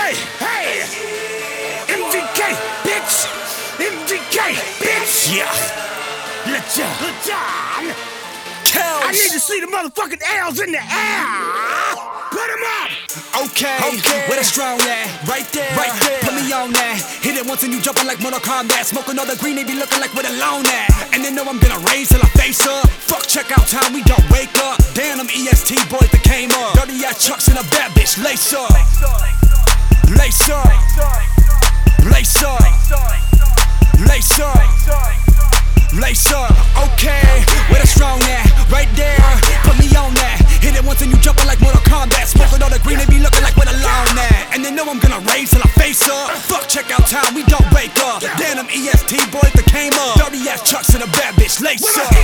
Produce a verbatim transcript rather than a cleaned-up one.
Hey, hey, M D K, bitch, M D K, bitch, yeah. LeJohn, LeJohn, I need to see the motherfucking L's in the air. Put 'em up. Okay, okay, where the strong at? Right there, right there. Put me on that. Hit it once and you jumping like Mortal Kombat. Smoking all the green, they be looking like where the loan at. And they know I'm gonna raise till I face up. Fuck checkout time, we don't wake up. Damn, them E S T boys that came up. Dirty ass chucks and a bad bitch, lace up. Lace up. Lace up. Lace up. Lace up. Okay, where the strong at? Right there. Put me on that. Hit it once and you jumping like Mortal Kombat. Smoking all the green, they be looking like where the lawn at. And they know I'm gonna raise till I face up. Fuck checkout time, we don't wake up. Damn, them E S T boys that came up. Dirty ass chucks and a bad bitch, lace up.